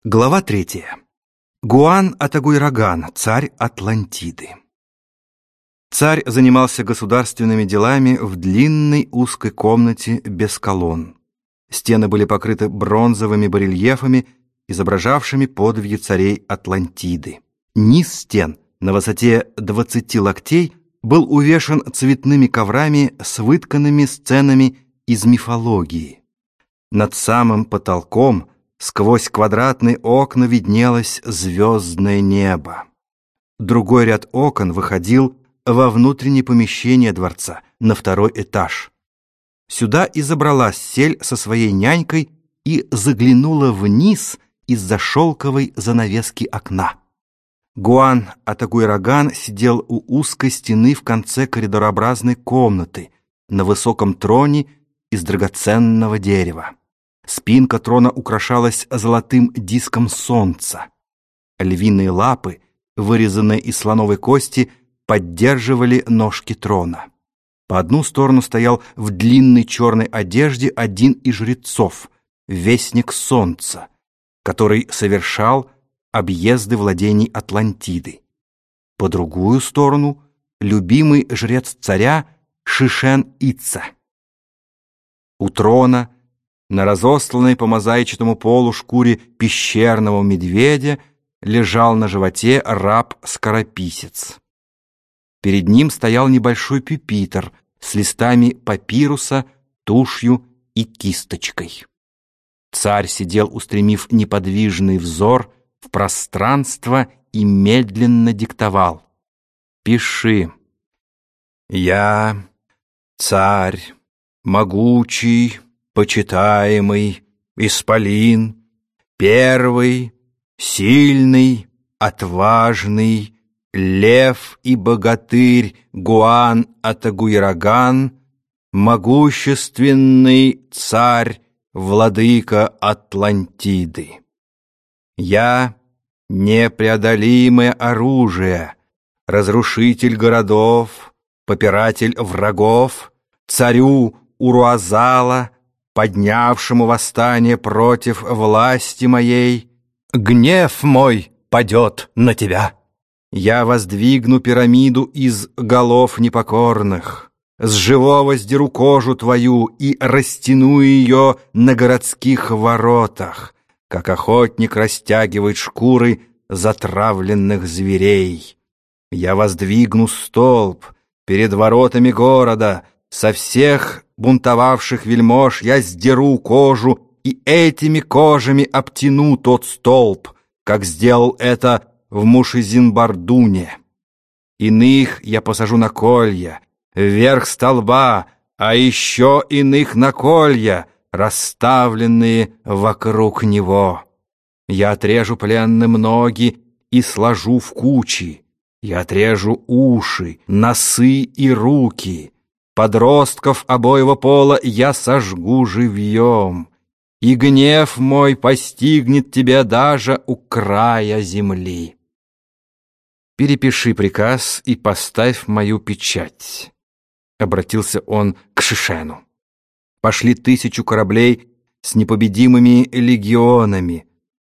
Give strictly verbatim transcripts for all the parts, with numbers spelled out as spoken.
Глава третья. Гуан Атагуйраган, царь Атлантиды. Царь занимался государственными делами в длинной узкой комнате без колонн. Стены были покрыты бронзовыми барельефами, изображавшими подвиги царей Атлантиды. Низ стен на высоте двадцати локтей был увешан цветными коврами с вытканными сценами из мифологии. Над самым потолком сквозь квадратные окна виднелось звездное небо. Другой ряд окон выходил во внутреннее помещение дворца, на второй этаж. Сюда и забралась Сель со своей нянькой и заглянула вниз из-за шелковой занавески окна. Гуан Атагуйраган сидел у узкой стены в конце коридорообразной комнаты на высоком троне из драгоценного дерева. Спинка трона украшалась золотым диском солнца. Львиные лапы, вырезанные из слоновой кости, поддерживали ножки трона. По одну сторону стоял в длинной черной одежде один из жрецов, вестник солнца, который совершал объезды владений Атлантиды. По другую сторону — любимый жрец царя Шишен-Ица. У трона на разостланной по мозаичному полу шкуре пещерного медведя лежал на животе раб-скорописец. Перед ним стоял небольшой пюпитр с листами папируса, тушью и кисточкой. Царь сидел, устремив неподвижный взор в пространство, и медленно диктовал: «Пиши. Я, царь, могучий, почитаемый, исполин, первый, сильный, отважный, лев и богатырь Гуан Атагуйраган, могущественный царь, владыка Атлантиды. Я — непреодолимое оружие, разрушитель городов, попиратель врагов, царю Уруазала, поднявшему восстание против власти моей. Гнев мой падет на тебя. Я воздвигну пирамиду из голов непокорных, с живого сдеру кожу твою и растяну ее на городских воротах, как охотник растягивает шкуры затравленных зверей. Я воздвигну столб перед воротами города, со всех бунтовавших вельмож я сдеру кожу и этими кожами обтяну тот столб, как сделал это в Мушизин-Бардуне. Иных я посажу на колья, вверх столба, а еще иных на колья, расставленные вокруг него. Я отрежу пленным ноги и сложу в кучи. Я отрежу уши, носы и руки. Подростков обоего пола я сожгу живьем, и гнев мой постигнет тебя даже у края земли. Перепиши приказ и поставь мою печать. Обратился он к Шишену. Пошли тысячу кораблей с непобедимыми легионами.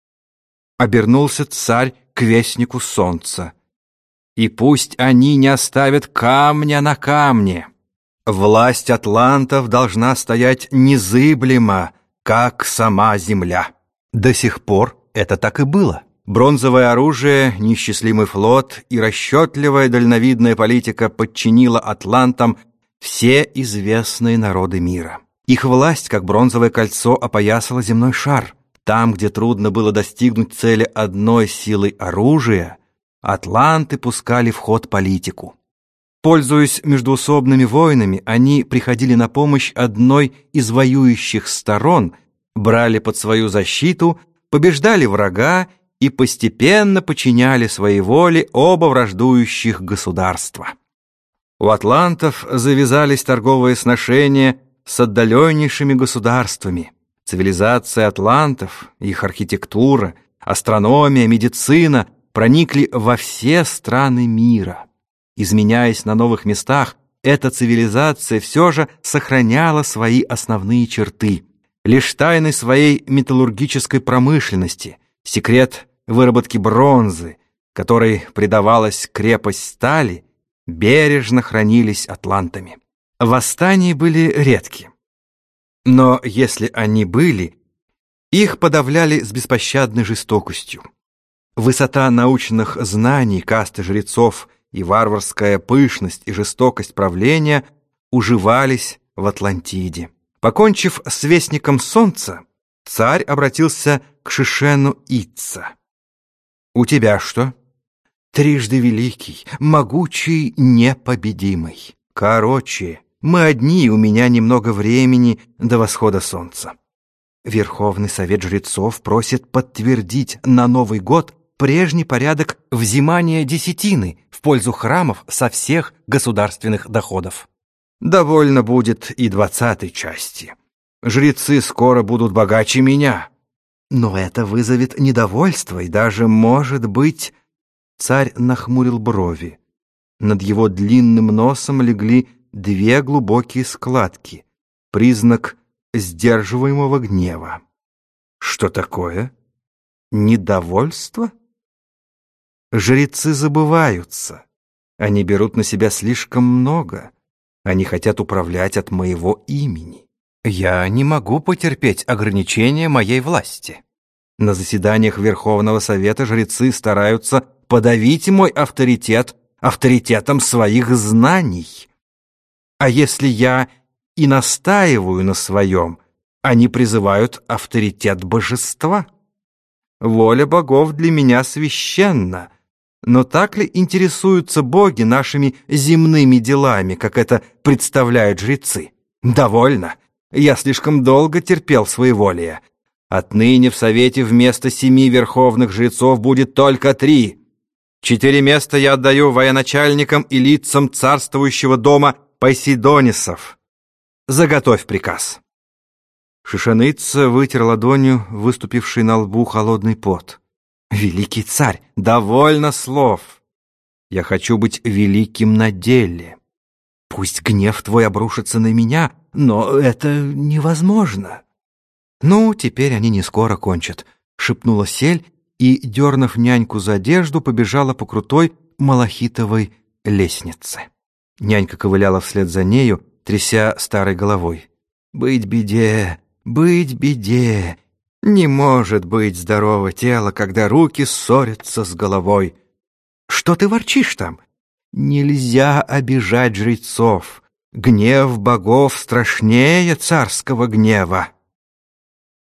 Обернулся царь к вестнику солнца. И пусть они не оставят камня на камне. Власть атлантов должна стоять незыблемо, как сама земля. До сих пор это так и было. Бронзовое оружие, неисчислимый флот и расчетливая дальновидная политика подчинила атлантам все известные народы мира. Их власть, как бронзовое кольцо, опоясала земной шар. Там, где трудно было достигнуть цели одной силой оружия, атланты пускали в ход политику. Пользуясь междоусобными войнами, они приходили на помощь одной из воюющих сторон, брали под свою защиту, побеждали врага и постепенно подчиняли своей воле оба враждующих государства. У атлантов завязались торговые сношения с отдаленнейшими государствами. Цивилизация атлантов, их архитектура, астрономия, медицина проникли во все страны мира. Изменяясь на новых местах, эта цивилизация все же сохраняла свои основные черты. Лишь тайны своей металлургической промышленности, Секрет выработки бронзы, которой придавалась крепость стали, бережно хранились атлантами. Восстания были редки. Но если они были, их подавляли с беспощадной жестокостью. Высота научных знаний касты жрецов и варварская пышность и жестокость правления уживались в Атлантиде. Покончив с вестником солнца, царь обратился к Шишену Итса. «У тебя что?» «Трижды великий, могучий, непобедимый. Короче, мы одни, у меня немного времени до восхода солнца. Верховный совет жрецов просит подтвердить на Новый год прежний порядок взимания десятины в пользу храмов со всех государственных доходов. Довольно будет и двадцатой части. Жрецы скоро будут богаче меня. Но это вызовет недовольство и даже, может быть...» Царь нахмурил брови. Над его длинным носом легли две глубокие складки, признак сдерживаемого гнева. «Что такое? Недовольство?» «Жрецы забываются. Они берут на себя слишком много. Они хотят управлять от моего имени. Я не могу потерпеть ограничения моей власти. На заседаниях Верховного Совета жрецы стараются подавить мой авторитет авторитетом своих знаний. А если я и настаиваю на своем, они призывают авторитет божества. Воля богов для меня священна, но так ли интересуются боги нашими земными делами, как это представляют жрецы? Довольно. Я слишком долго терпел своеволие. Отныне в Совете вместо семи верховных жрецов будет только три. Четыре места я отдаю военачальникам и лицам царствующего дома Посейдонисов. Заготовь приказ». Шишаныца вытер ладонью выступивший на лбу холодный пот. «Великий царь, довольно слов. Я хочу быть великим на деле. Пусть гнев твой обрушится на меня, но это невозможно». «Ну, теперь они не скоро кончат», — шепнула Сель и, дернув няньку за одежду, побежала по крутой малахитовой лестнице. Нянька ковыляла вслед за нею, тряся старой головой. «Быть беде, быть беде. Не может быть здорово тело, когда руки ссорятся с головой. Что ты ворчишь там? Нельзя обижать жрецов. Гнев богов страшнее царского гнева».